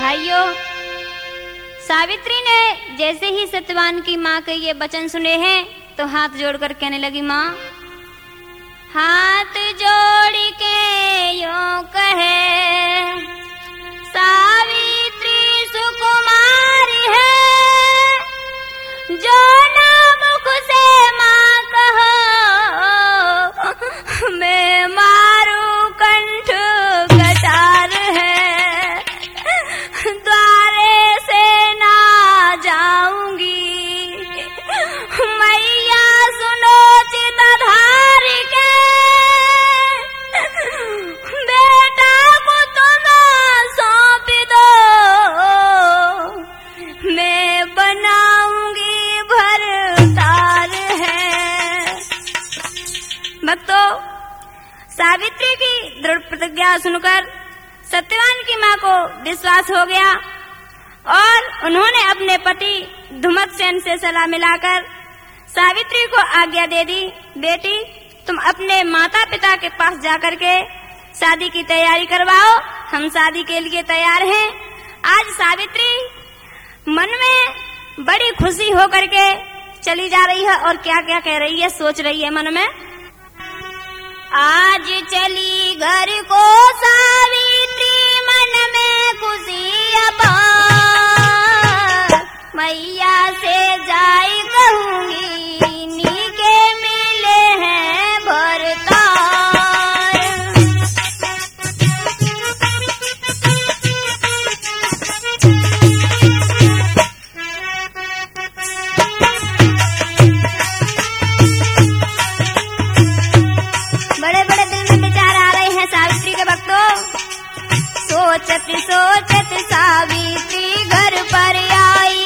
भाइयों, सावित्री ने जैसे ही सत्यवान की माँ के ये वचन सुने हैं तो हाथ जोड़कर कहने लगी, माँ हाथ जोड़ के यूं कहे, सावित्री सुकुमारी है, जो ना मुख से माँ कहो, मैं मारू कंठ कटार है, द्वारे से ना जाऊंगी, मैया सुनो चितधार के, बेटा को तुम सौंप दो, मैं बनाऊंगी भरतार है। भक्तों, सावित्री की दृढ़ प्रतिज्ञा सुनकर सत्यवान की माँ को विश्वास हो गया और उन्होंने अपने पति धुमतसेन से सलाह मिलाकर सावित्री को आज्ञा दे दी, बेटी तुम अपने माता पिता के पास जाकर के शादी की तैयारी करवाओ, हम शादी के लिए तैयार हैं। आज सावित्री मन में बड़ी खुशी होकर के चली जा रही है और क्या क्या कह रही है, सोच रही है मन में। आज चली घर को सावित्री, मन में खुशी अपार, मैया से जाई कहूंगी, नीके मिले हैं भरतार। बड़े बड़े दिल में विचार आ रहे हैं सावित्री के भक्तों। सोचत सोचत सावित्री घर पर आई,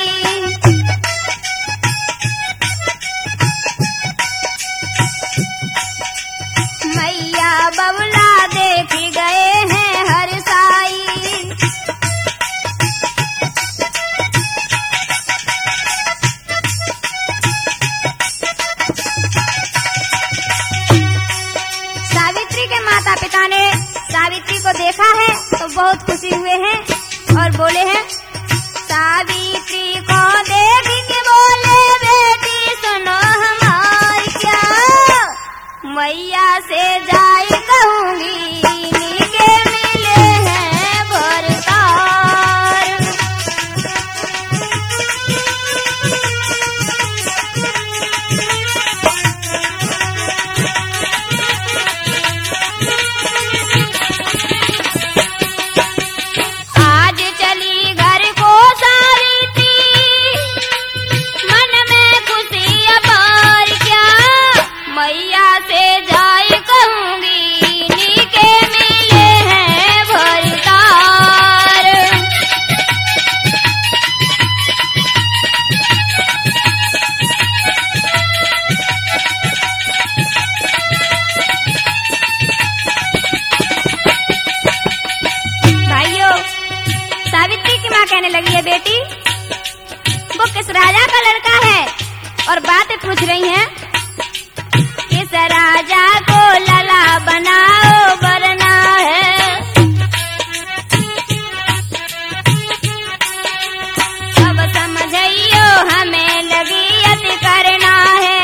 मैया बबला देख गए हैं हर साई, सावित्री के माता पिता ने सावित्री को देखा है तो बहुत खुशी हुए हैं और बोले हैं, सावित्री को देख के बोले, बेटी सुनो हमारी क्या, मैया से जाई कहूंगी, नीके मिले हैं भरतार। आज चली घर को सावित्री, मन में खुशी अपार क्या, मैया से जाई कहूंगी, नीके मिले हैं भरतार। भाइयों, सावित्री की माँ कहने लगी है, बेटी वो किस राजा का लड़का है, और बातें पूछ रही हैं, किस राजा को लला बनाओ वरना है, अब समझइयो हमें लगी अति करना है।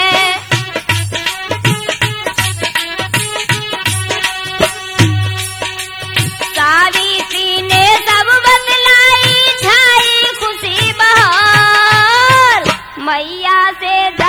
सावित्री ने सब बतलाई, छाई खुशी बहार, मैया से